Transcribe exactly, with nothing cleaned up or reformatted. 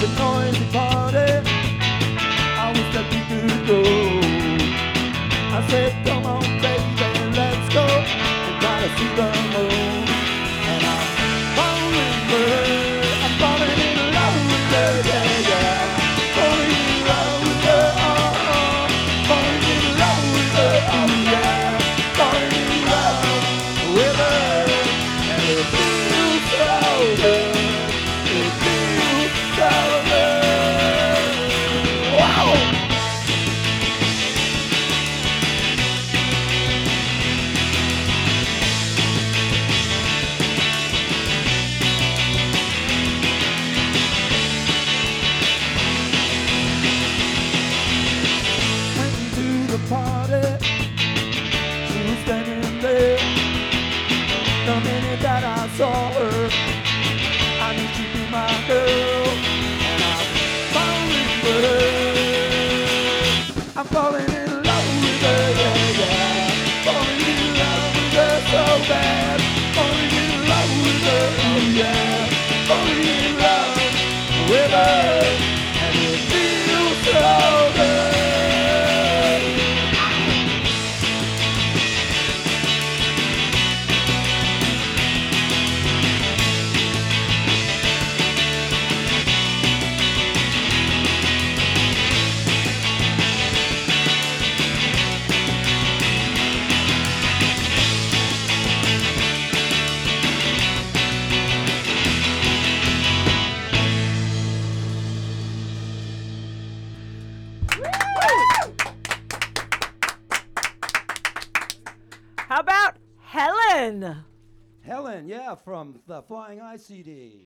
a noisy party. I wish that we could go. I said, come on, baby, let's go and try to see the moon. And I'm falling with her, I'm falling in love with her, yeah, yeah. Falling in love with her, uh-uh. Falling in love with her, oh yeah. Falling in love with her, and it feels so good. It feels so good. Wow! Party, she was standing there. The minute that I saw her, I knew she'd be my girl, and I'm falling with her. I'm falling in love with her, yeah, yeah. Falling in love with her so bad. Falling in love with her, oh yeah. Falling in love with her, and it feels so good. How about Helen? Helen, yeah, from the Flying Eye C D.